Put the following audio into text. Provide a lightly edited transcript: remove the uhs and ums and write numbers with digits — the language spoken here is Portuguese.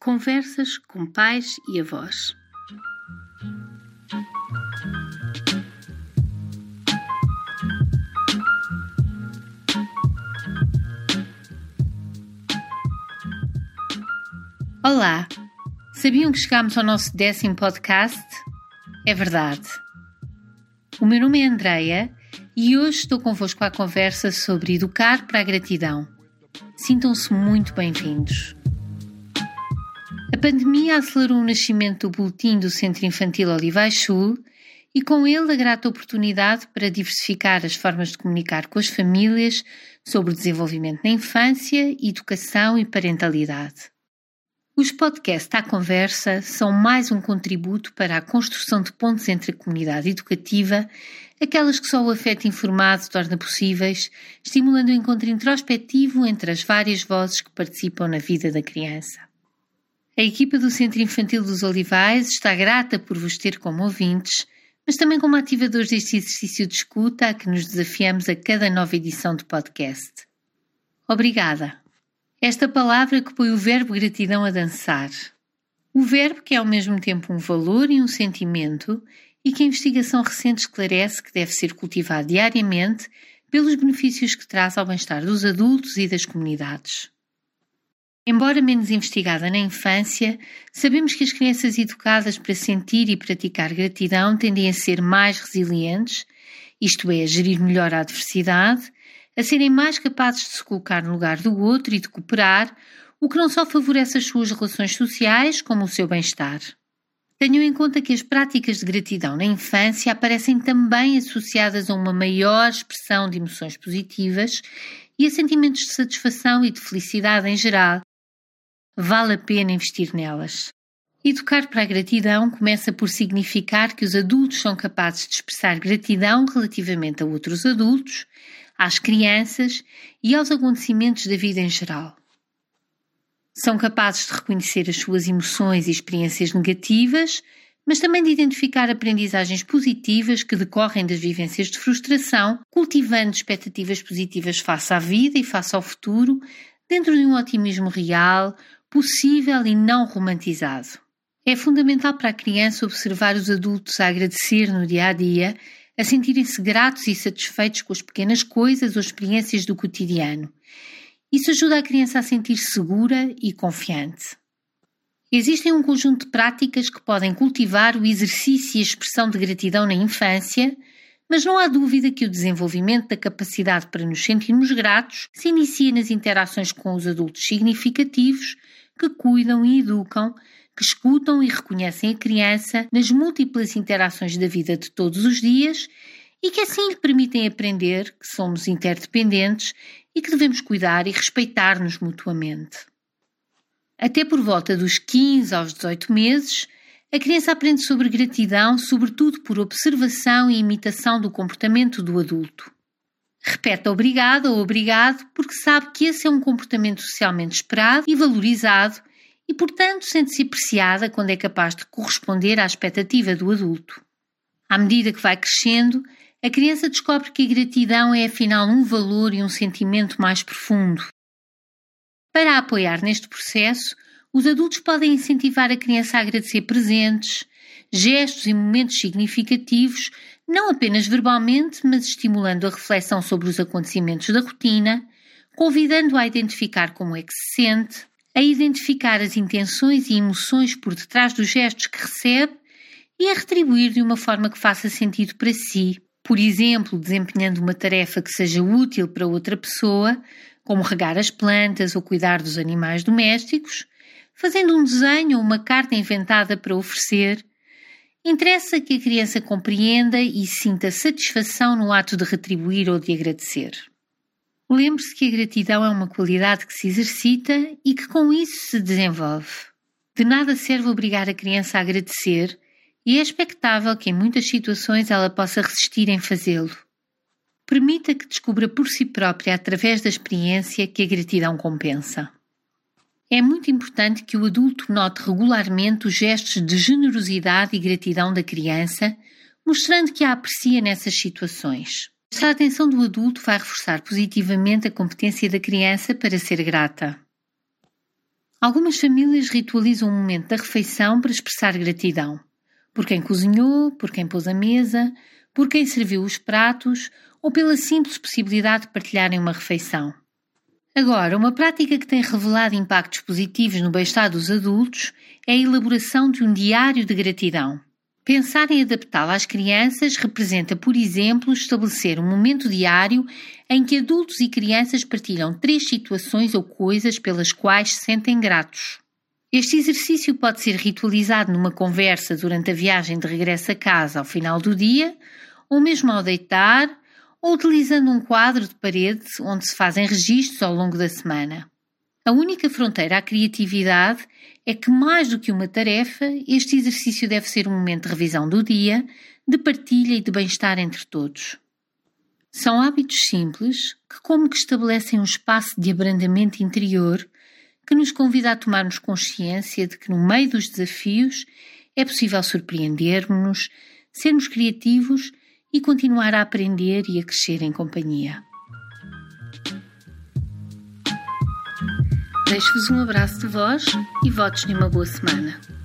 Conversas com pais e avós. Olá! Sabiam que chegámos ao nosso 10º podcast? É verdade. O meu nome é Andreia e hoje estou convosco à conversa sobre educar para a gratidão. Sintam-se muito bem-vindos. A pandemia acelerou o nascimento do boletim do Centro Infantil Olivais Sul e com ele a grata oportunidade para diversificar as formas de comunicar com as famílias sobre o desenvolvimento na infância, educação e parentalidade. Os podcasts à conversa são mais um contributo para a construção de pontes entre a comunidade educativa, aquelas que só o afeto informado torna possíveis, estimulando o encontro introspectivo entre as várias vozes que participam na vida da criança. A equipa do Centro Infantil dos Olivais está grata por vos ter como ouvintes, mas também como ativadores deste exercício de escuta a que nos desafiamos a cada nova edição de podcast. Obrigada! Esta palavra que põe o verbo gratidão a dançar. O verbo que é ao mesmo tempo um valor e um sentimento e que a investigação recente esclarece que deve ser cultivado diariamente pelos benefícios que traz ao bem-estar dos adultos e das comunidades. Embora menos investigada na infância, sabemos que as crianças educadas para sentir e praticar gratidão tendem a ser mais resilientes, isto é, a gerir melhor a adversidade, a serem mais capazes de se colocar no lugar do outro e de cooperar, o que não só favorece as suas relações sociais, como o seu bem-estar. Tenham em conta que as práticas de gratidão na infância aparecem também associadas a uma maior expressão de emoções positivas e a sentimentos de satisfação e de felicidade em geral. Vale a pena investir nelas. Educar para a gratidão começa por significar que os adultos são capazes de expressar gratidão relativamente a outros adultos, às crianças e aos acontecimentos da vida em geral. São capazes de reconhecer as suas emoções e experiências negativas, mas também de identificar aprendizagens positivas que decorrem das vivências de frustração, cultivando expectativas positivas face à vida e face ao futuro, dentro de um otimismo real, possível e não romantizado. É fundamental para a criança observar os adultos a agradecer no dia-a-dia, a sentirem-se gratos e satisfeitos com as pequenas coisas ou experiências do cotidiano. Isso ajuda a criança a sentir-se segura e confiante. Existem um conjunto de práticas que podem cultivar o exercício e a expressão de gratidão na infância, mas não há dúvida que o desenvolvimento da capacidade para nos sentirmos gratos se inicia nas interações com os adultos significativos que cuidam e educam, que escutam e reconhecem a criança nas múltiplas interações da vida de todos os dias e que assim lhe permitem aprender que somos interdependentes e que devemos cuidar e respeitar-nos mutuamente. Até por volta dos 15 aos 18 meses, a criança aprende sobre gratidão, sobretudo por observação e imitação do comportamento do adulto. Repete obrigado ou obrigado porque sabe que esse é um comportamento socialmente esperado e valorizado e, portanto, sente-se apreciada quando é capaz de corresponder à expectativa do adulto. À medida que vai crescendo, a criança descobre que a gratidão é afinal um valor e um sentimento mais profundo. Para a apoiar neste processo, os adultos podem incentivar a criança a agradecer presentes, gestos e momentos significativos, não apenas verbalmente, mas estimulando a reflexão sobre os acontecimentos da rotina, convidando-a a identificar como é que se sente, a identificar as intenções e emoções por detrás dos gestos que recebe e a retribuir de uma forma que faça sentido para si, por exemplo, desempenhando uma tarefa que seja útil para outra pessoa, como regar as plantas ou cuidar dos animais domésticos, fazendo um desenho ou uma carta inventada para oferecer. Interessa que a criança compreenda e sinta satisfação no ato de retribuir ou de agradecer. Lembre-se que a gratidão é uma qualidade que se exercita e que com isso se desenvolve. De nada serve obrigar a criança a agradecer e é expectável que em muitas situações ela possa resistir em fazê-lo. Permita que descubra por si própria, através da experiência, que a gratidão compensa. É muito importante que o adulto note regularmente os gestos de generosidade e gratidão da criança, mostrando que a aprecia nessas situações. Esta atenção do adulto vai reforçar positivamente a competência da criança para ser grata. Algumas famílias ritualizam o momento da refeição para expressar gratidão. Por quem cozinhou, por quem pôs a mesa, por quem serviu os pratos ou pela simples possibilidade de partilharem uma refeição. Agora, uma prática que tem revelado impactos positivos no bem-estar dos adultos é a elaboração de um diário de gratidão. Pensar em adaptá-la às crianças representa, por exemplo, estabelecer um momento diário em que adultos e crianças partilham 3 situações ou coisas pelas quais se sentem gratos. Este exercício pode ser ritualizado numa conversa durante a viagem de regresso a casa ao final do dia, ou mesmo ao deitar, ou utilizando um quadro de parede onde se fazem registros ao longo da semana. A única fronteira à criatividade é que, mais do que uma tarefa, este exercício deve ser um momento de revisão do dia, de partilha e de bem-estar entre todos. São hábitos simples que estabelecem um espaço de abrandamento interior que nos convida a tomarmos consciência de que, no meio dos desafios, é possível surpreender-nos, sermos criativos e continuar a aprender e a crescer em companhia. Deixo-vos um abraço de voz e votos de uma boa semana.